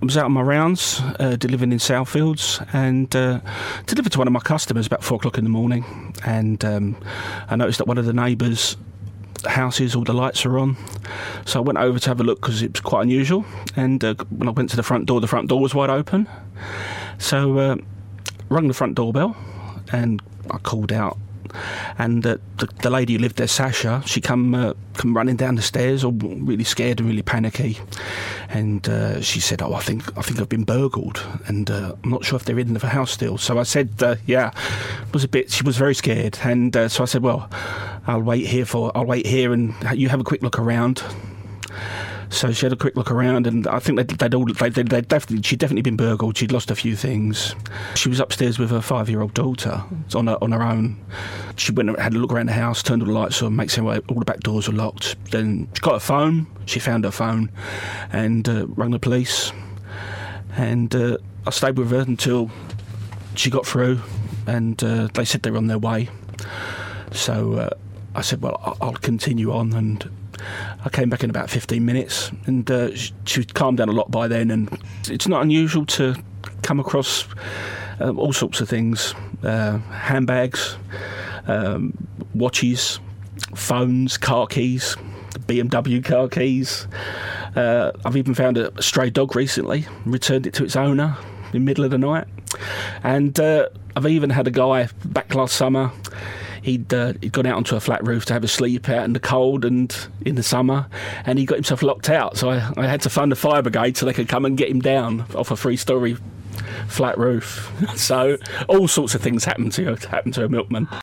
was out on my rounds, delivering in Southfields, and delivered to one of my customers about 4 o'clock in the morning. And I noticed that one of the neighbours' houses, all the lights are on. So I went over to have a look because it was quite unusual. And when I went to the front door was wide open. So rung the front doorbell, and I called out. And the lady who lived there, Sasha, she come running down the stairs, all really scared and really panicky. And she said, "Oh, I think I've been burgled, and I'm not sure if they're in the house still." So I said, "Yeah." She was very scared, and so I said, "Well, I'll wait here, and you have a quick look around." So she had a quick look around, and I think she'd definitely been burgled. She'd lost a few things. She was upstairs with her 5-year-old daughter on her own. She went and had a look around the house, turned all the lights on, make sure all the back doors were locked. Then she got her phone. She found her phone, and rang the police. And I stayed with her until she got through, and they said they were on their way. So I said, "Well, I'll continue on," and I came back in about 15 minutes, and she calmed down a lot by then. And it's not unusual to come across all sorts of things: handbags, watches, phones, car keys, BMW car keys. I've even found a stray dog recently, returned it to its owner in the middle of the night. And I've even had a guy back last summer. He'd gone out onto a flat roof to have a sleep out in the cold and in the summer, and he got himself locked out. So I had to phone the fire brigade so they could come and get him down off a 3-storey flat roof. So all sorts of things happen to a milkman.